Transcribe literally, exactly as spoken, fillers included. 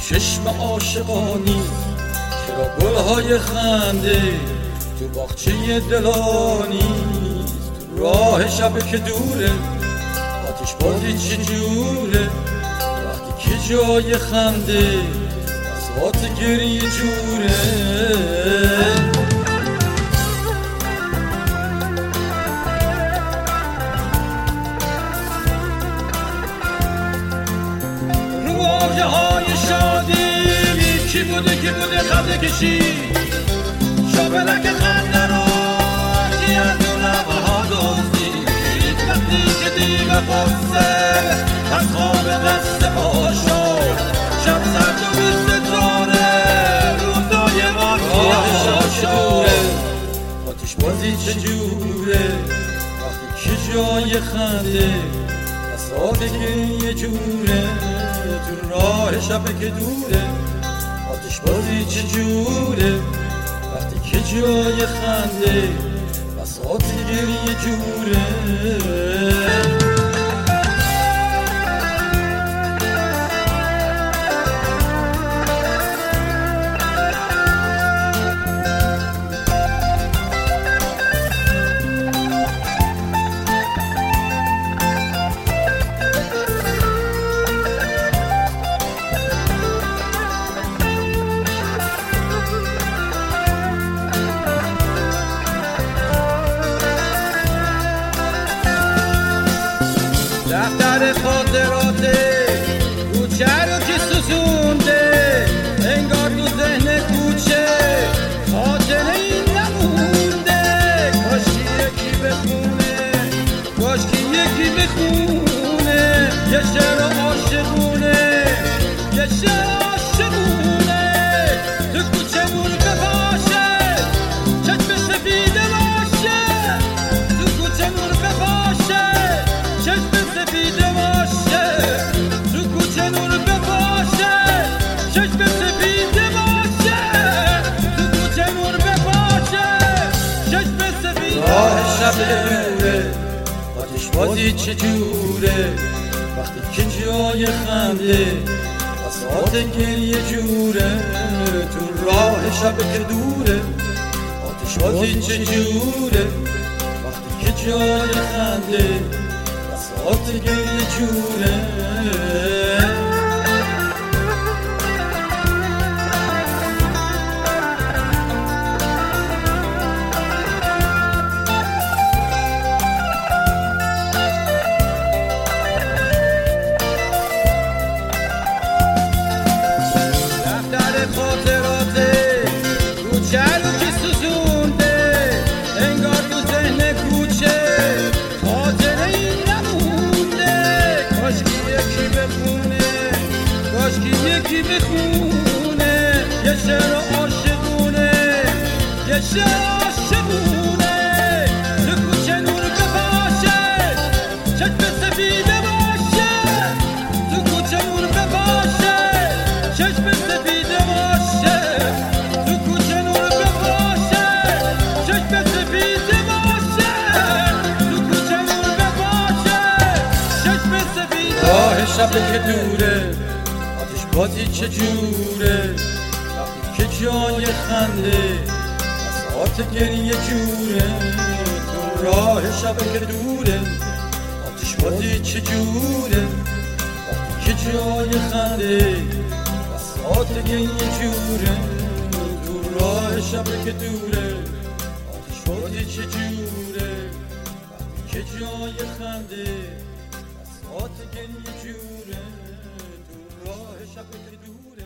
چشم عاشقانی، چرا گلهای خنده تو باغچه دلانی، تو راه شب که دوره آتش بازی چجوره، وقتی که جای خنده اصوات گریه جوره. روایه های شادی کی بوده کی بوده خنده کشید، شابلک خنده رو کی از اون لبه ها دزدید، وقتی که دیو قصه از خواب دست پا شد، شب سرد و بی ستاره روزای ما سیاه شد. آتش بازی چجوره وقتی که جای خنده اصوات گریه جوره، تو راه شب که دوره آتش بازی چجوره وقتی که جای خنده اصوات گریه جوره. دفتر خاطرات کوچه رو که سوزونده، انگار تو ذهن کوچه خاطره این نمونده. کاشکی یکی بخونه، کاشکی یکی بخونه یه شعر عاشقونه، یه شعر عاشقونه. تو کوچه نور بپاشه، چشم سفیده باشه، تو کوچه نور بپاشه، چشم سفیده باشه، تو کوچه نور بپاشه، چشم سفیده باشه، تو کوچه نور بپاشه، چشم سفیده باشه. راه شب دوره آتش بازی چجوره وقتی که جای خنده اصوات گریه جوره، تو راه شب که دوره آتش بازی چجوره وقتی که جای خنده اصوات گریه جوره. خاطرات کوچه رو که سوزونده، انگار تو ذهن کوچه خاطره این نمونده. کاشکی یکی بخونه، کاشکی یکی بخونه یه شعر عاشقونه، یه شعر عاشقونه. تو کوچه نور بپاشه، چشم سفیده باشه، تو کوچه نور بپاشه، چشم سفیده باشه، تو کوچه نور بپاشه، چشم سفیده باشه، تو کوچه نور بپاشه، چشم سفیده باشه. راه شب که دوره آتش بازی چجوره وقتی که جای خنده اصوات گریه جوره، تو راه شب که دوره آتش بازی چجوره وقتی که جای خنده اصوات گریه جوره، تو راه شب که دوره آتش بازی چجوره وقتی که جای خنده اصوات گریه جوره، تو راه شب که دوره.